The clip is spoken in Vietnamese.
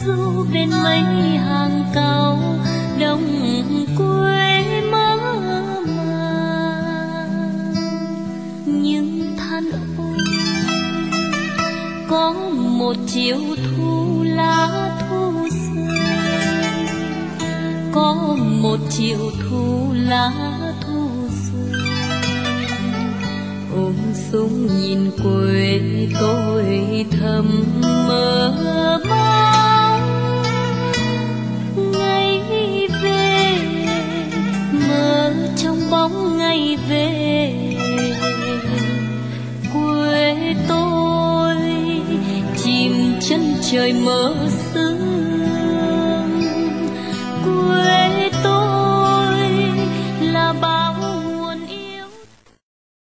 du bên mấy hàng cau đồng quê mơ màng. Nhưng than ôi có một chiều thu lá thu rơi, có một chiều thu lá thu rơi. Ôm súng nhìn quê tôi thầm mơ mong ngày về, mơ trong bóng ngày về quê tôi. Chìm chân trời mơ